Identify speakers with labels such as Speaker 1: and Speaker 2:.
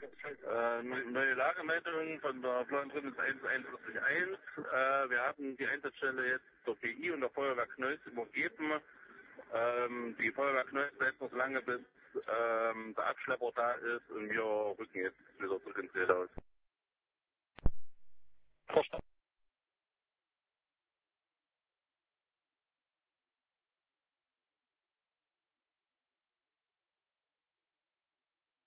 Speaker 1: Neue Lagemeldung von der Blauen Trimmels 141. Wir haben die Einsatzstelle jetzt der PI und der Feuerwehr Knöls übergeben. Die Feuerwehr Knöls bleibt noch so lange, bis der Abschlepper da ist und wir rücken jetzt wieder zurück ins Redhaus.
Speaker 2: Verstanden.